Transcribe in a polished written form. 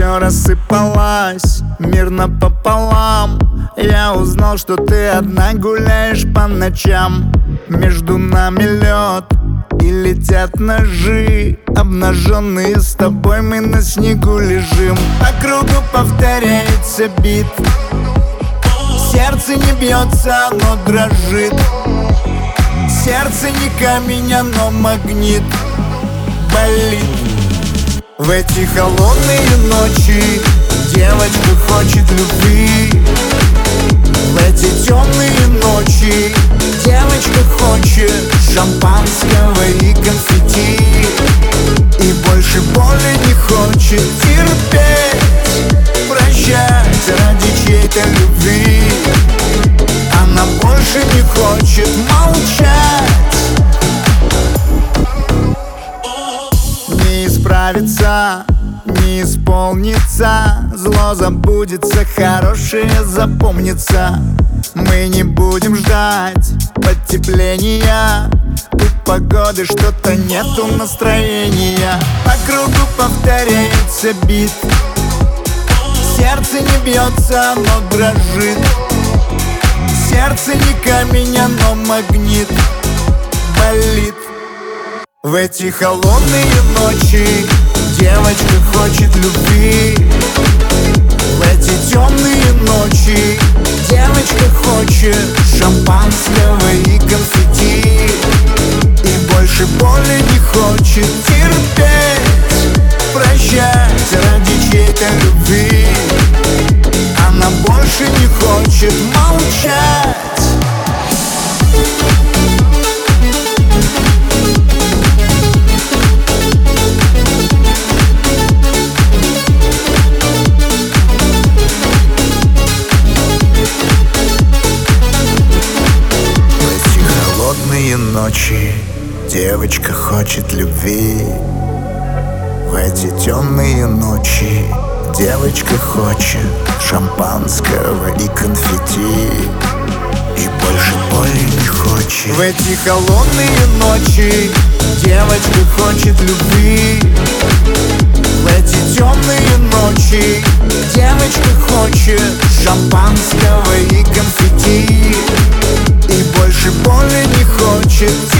все рассыпалось мирно пополам. Я узнал, что ты одна гуляешь по ночам. Между нами лед и летят ножи. Обнаженные с тобой мы на снегу лежим. По кругу повторяется бит. Сердце не бьется, оно дрожит. Сердце не камень, оно магнит. Болит. В эти холодные ночи девочка хочет любви. В эти темные ночи девочка хочет шампанского и конфетти. И больше боли не хочет терпеть, прощать ради чьей-то любви. Она больше не хочет молчать. Не исправится, не исполнится. Зло забудется, хорошее запомнится. Мы не будем ждать потепления. У погоды что-то нету настроения. По кругу повторяется бит. Сердце не бьется, оно дрожит. Сердце не камень, оно магнит. Болит. В эти холодные ночи девочка хочет любви. В эти темные ночи девочка хочет шампанского и конфетти. И больше боли не хочет терпеть, прощать ради чьей-то любви. Она больше не хочет молчать. Ночи девочка хочет любви. В эти темные ночи девочка хочет шампанского и конфетти. И больше боли не хочет. В эти холодные ночи девочка хочет любви. В эти темные ночи девочка хочет шампанского и конфетти. И больше боли не хочет